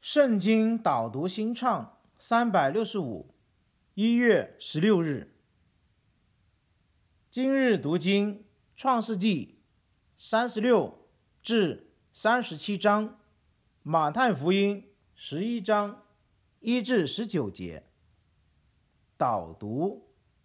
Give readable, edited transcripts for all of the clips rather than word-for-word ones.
圣经导读新唱365，1月16日。今日读经创世纪36至37章，马太福音11章1至19节。导读。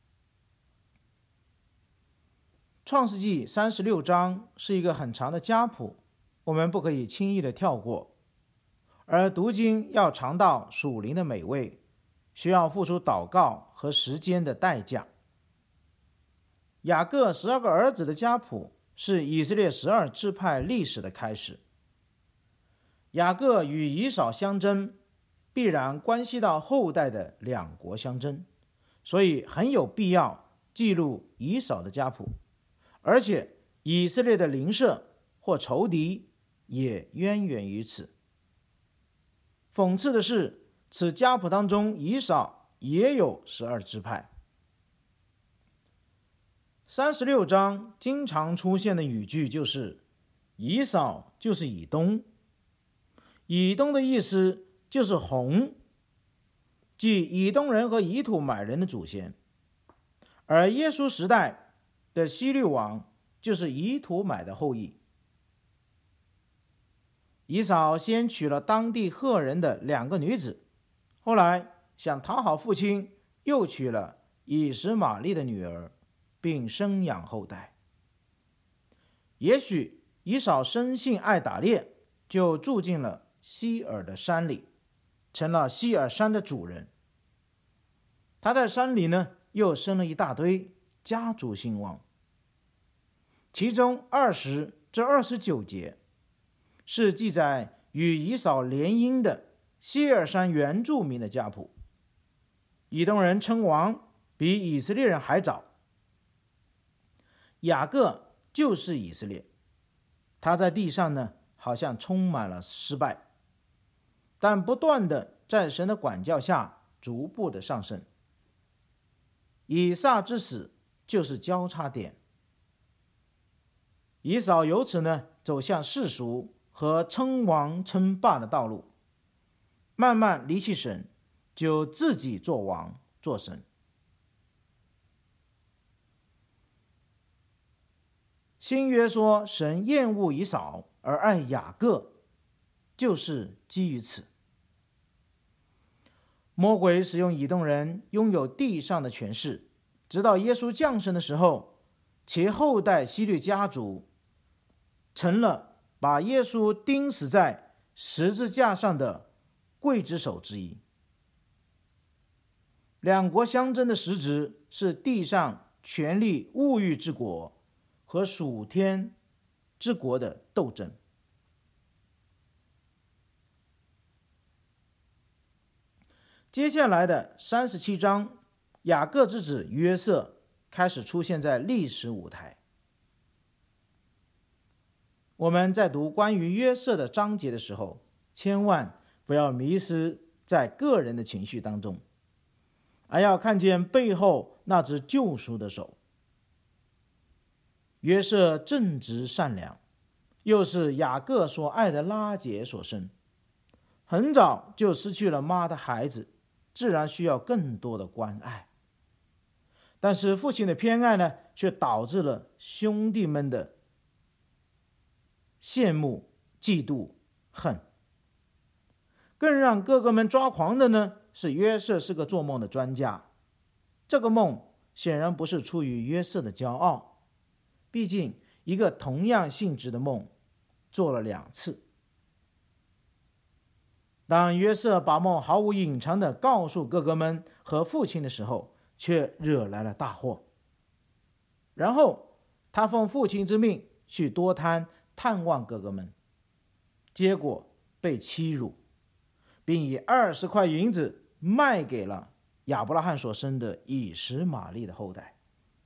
创世纪36章是一个很长的家谱，我们不可以轻易的跳过。而读经要尝到属灵的美味，需要付出祷告和时间的代价。雅各12个儿子的家谱是以色列12支派历史的开始。雅各与以扫相争，必然关系到后代的两国相争，所以很有必要记录以扫的家谱，而且以色列的邻舍或仇敌也渊源于此。讽刺的是，此家谱当中以扫也有12支派。36章经常出现的语句就是以扫就是以东。以东的意思就是红，即以东人和以土买人的祖先。而耶稣时代的希律王就是以土买的后裔。以扫先娶了当地赫人的2个女子，后来想讨好父亲，又娶了以实玛利的女儿，并生养后代。也许以扫生性爱打猎，就住进了希尔的山里，成了希尔山的主人。他在山里呢，又生了一大堆，家族兴旺。其中20至29节是记载与以扫联姻的希尔山原住民的家谱。以东人称王比以色列人还早。雅各就是以色列，他在地上呢，好像充满了失败，但不断的在神的管教下逐步的上升。以撒之死就是交叉点，以扫由此呢走向世俗和称王称霸的道路，慢慢离弃神，就自己做王做神。新约说神厌恶以扫而爱雅各，就是基于此。魔鬼使用以东人拥有地上的权势，直到耶稣降生的时候，其后代希律家族成了把耶稣钉死在十字架上的刽子手之一。两国相争的实质是地上权力物欲之国和属天之国的斗争。接下来的37章，雅各之子约瑟开始出现在历史舞台。我们在读关于约瑟的章节的时候，千万不要迷失在个人的情绪当中，而要看见背后那只救赎的手。约瑟正直善良，又是雅各所爱的拉结所生，很早就失去了妈的孩子，自然需要更多的关爱。但是父亲的偏爱呢，却导致了兄弟们的羡慕、嫉妒、恨。更让哥哥们抓狂的呢，是约瑟是个做梦的专家。这个梦显然不是出于约瑟的骄傲，毕竟一个同样性质的梦做了2次。当约瑟把梦毫无隐藏地告诉哥哥们和父亲的时候，却惹来了大祸。然后他奉父亲之命去多摊探望哥哥们，结果被欺辱，并以20块银子卖给了亚伯拉罕所生的以实玛利的后代。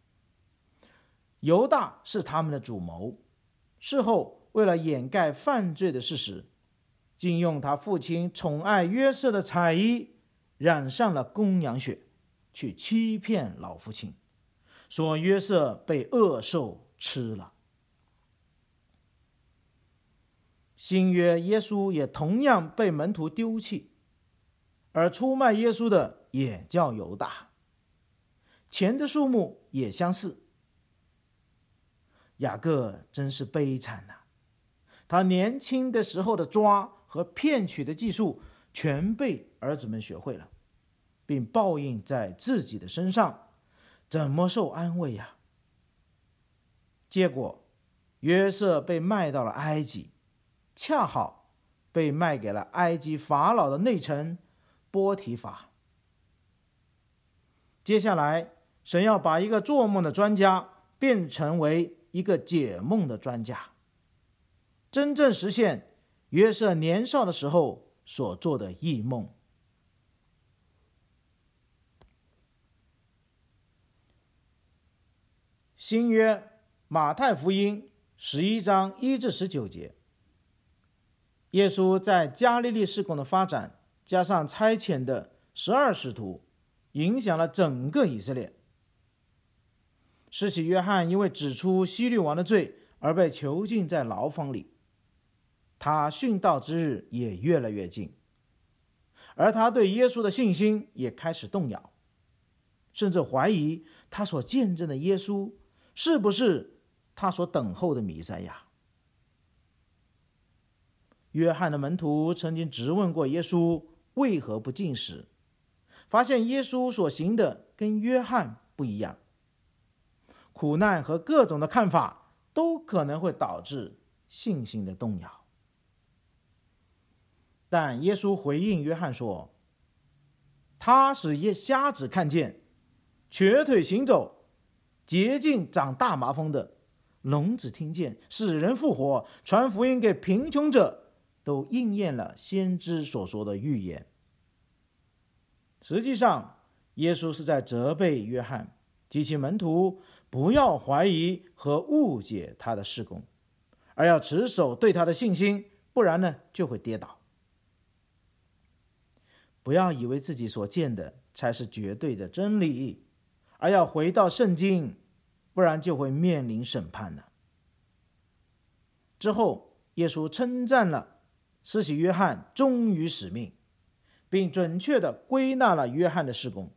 犹大是他们的主谋，事后为了掩盖犯罪的事实，竟用他父亲宠爱约瑟的彩衣染上了公羊血，去欺骗老父亲，说约瑟被恶兽吃了。 新约耶稣也同样被门徒丢弃，而出卖耶稣的也叫犹大，钱的数目也相似。雅各真是悲惨啊，他年轻的时候的抓和骗取的技术全被儿子们学会了，并报应在自己的身上，怎么受安慰呀？结果约瑟被卖到了埃及，恰好被卖给了埃及法老的内臣波提乏。接下来神要把一个做梦的专家变成为一个解梦的专家，真正实现约瑟年少的时候所做的异梦。新约马太福音11章1至19节，耶稣在加利利事工的发展，加上差遣的12使徒，影响了整个以色列。施洗约翰因为指出希律王的罪而被囚禁在牢房里，他殉道之日也越来越近，而他对耶稣的信心也开始动摇，甚至怀疑他所见证的耶稣是不是他所等候的弥赛亚。约翰的门徒曾经质问过耶稣为何不禁食，发现耶稣所行的跟约翰不一样。苦难和各种的看法都可能会导致信心的动摇，但耶稣回应约翰说，他使瞎子看见，瘸腿行走，洁净长大麻风的，聋子听见，使人复活，传福音给贫穷者，都应验了先知所说的预言。实际上耶稣是在责备约翰及其门徒不要怀疑和误解他的事工，而要持守对他的信心，不然呢就会跌倒。不要以为自己所见的才是绝对的真理，而要回到圣经，不然就会面临审判了。之后耶稣称赞了施洗约翰忠于使命，并准确地归纳了约翰的事工。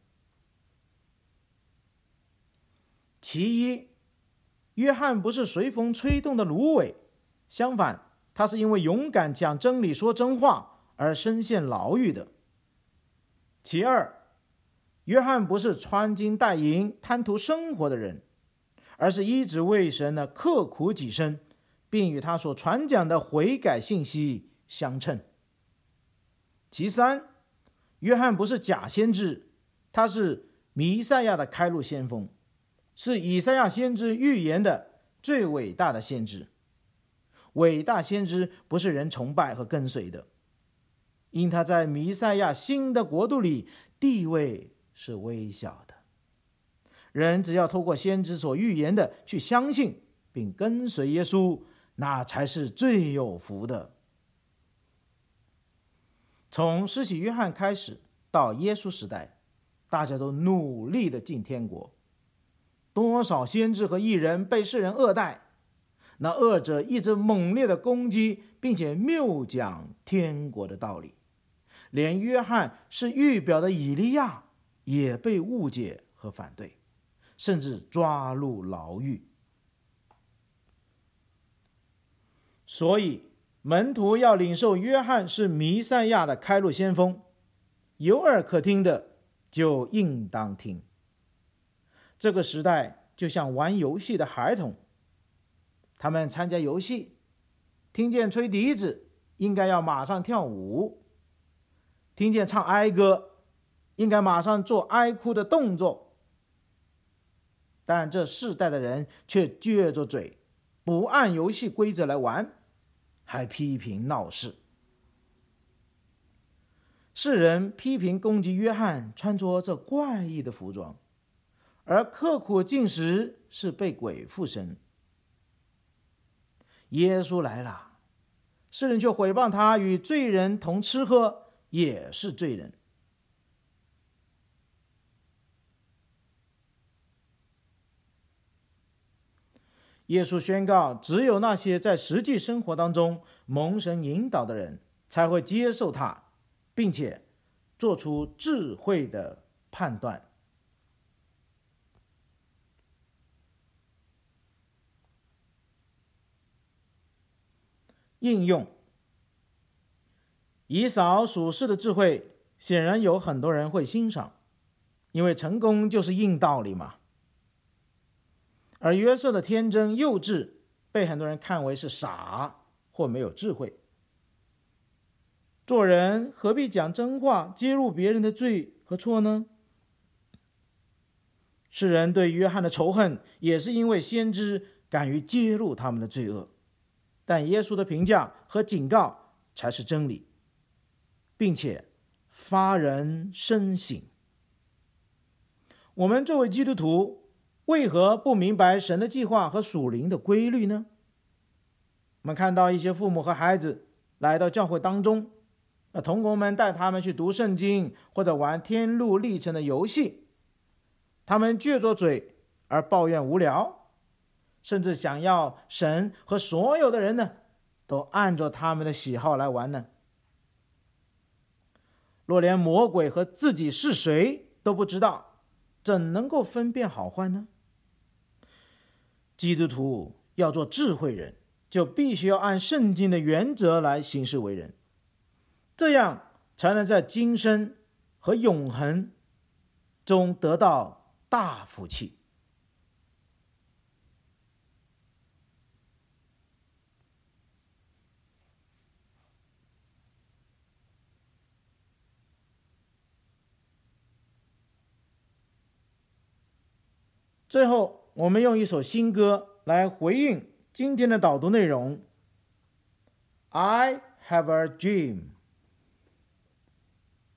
其一，约翰不是随风吹动的芦苇，相反，他是因为勇敢讲真理说真话而身陷牢狱的。其二，约翰不是穿金戴银贪图生活的人，而是一直为神的刻苦己身，并与他所传讲的悔改信息相称。其三，约翰不是假先知，他是弥赛亚的开路先锋，是以赛亚先知预言的最伟大的先知。伟大先知不是人崇拜和跟随的，因他在弥赛亚新的国度里地位是微小的。人只要透过先知所预言的去相信并跟随耶稣，那才是最有福的。从施洗约翰开始到耶稣时代，大家都努力的进天国，多少先知和义人被世人恶待，那恶者一直猛烈的攻击，并且谬讲天国的道理。连约翰是预表的以利亚也被误解和反对，甚至抓入牢狱。所以门徒要领受约翰是弥赛亚的开路先锋，有耳可听的就应当听。这个时代就像玩游戏的孩童，他们参加游戏，听见吹笛子应该要马上跳舞，听见唱哀歌应该马上做哀哭的动作。但这世代的人却撅着嘴，不按游戏规则来玩，还批评闹事。世人批评攻击约翰穿着这怪异的服装，而刻苦进食是被鬼附身。耶稣来了，世人却毁谤他与罪人同吃喝，也是罪人。 耶稣宣告，只有那些在实际生活当中蒙神引导的人才会接受他，并且做出智慧的判断。应用以扫属世的智慧，显然有很多人会欣赏，因为成功就是硬道理嘛。而约瑟的天真幼稚被很多人看为是傻或没有智慧。做人何必讲真话，揭露别人的罪和错呢？世人对约翰的仇恨也是因为先知敢于揭露他们的罪恶，但耶稣的评价和警告才是真理，并且发人深省。我们作为基督徒，为何不明白神的计划和属灵的规律呢？我们看到一些父母和孩子来到教会当中，同工们带他们去读圣经或者玩天路历程的游戏，他们撅着嘴而抱怨无聊，甚至想要神和所有的人呢都按照他们的喜好来玩呢。若连魔鬼和自己是谁都不知道，怎能够分辨好坏呢？基督徒要做智慧人，就必须要按圣经的原则来行事为人，这样才能在今生和永恒中得到大福气。最后，我们用一首新歌来回应今天的导读内容。I have a dream。